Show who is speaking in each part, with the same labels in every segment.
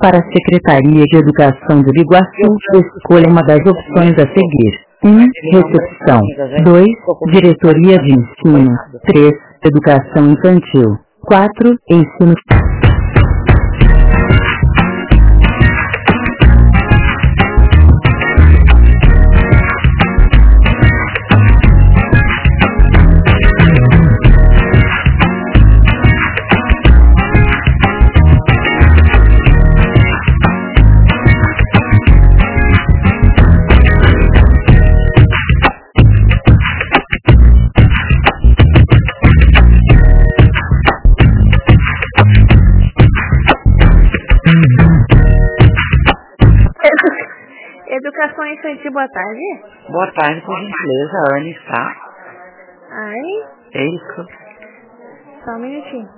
Speaker 1: para a Secretaria de Educação do Biguaçu, escolha uma das opções a seguir. 1. Recepção. 2. Diretoria de Ensino. 3. Educação Infantil. 4. Ensino.
Speaker 2: Educação Infantil, boa tarde.
Speaker 3: Boa tarde, por gentileza, a Anne está.
Speaker 2: Ai,
Speaker 3: É isso.
Speaker 2: só um minutinho.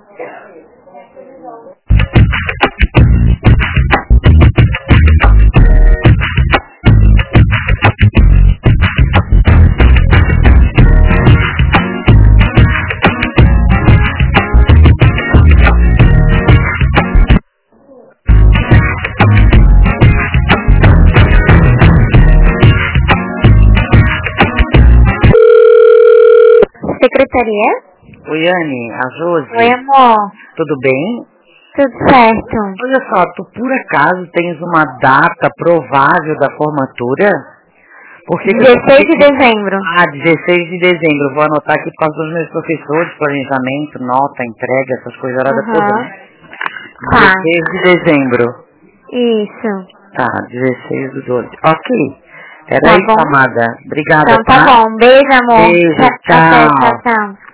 Speaker 2: Secretaria?
Speaker 3: Oi, Anne, a Josi.
Speaker 2: Oi, amor.
Speaker 3: Tudo bem?
Speaker 2: Tudo certo.
Speaker 3: Olha só, tu por acaso tens uma data provável da formatura? Porque
Speaker 2: 16 de dezembro.
Speaker 3: 16 de dezembro. Vou anotar aqui para os meus professores, planejamento, nota, entrega, essas coisas todas.
Speaker 2: Tá.
Speaker 3: 16 de dezembro.
Speaker 2: Isso.
Speaker 3: Tá, 16 do 12. Ok. Era
Speaker 2: Tá
Speaker 3: isso,
Speaker 2: bom.
Speaker 3: amada. Obrigada,
Speaker 2: Então tá bom. Beijo, amor.
Speaker 3: Beijo,
Speaker 2: Até,
Speaker 3: tchau.
Speaker 2: tchau.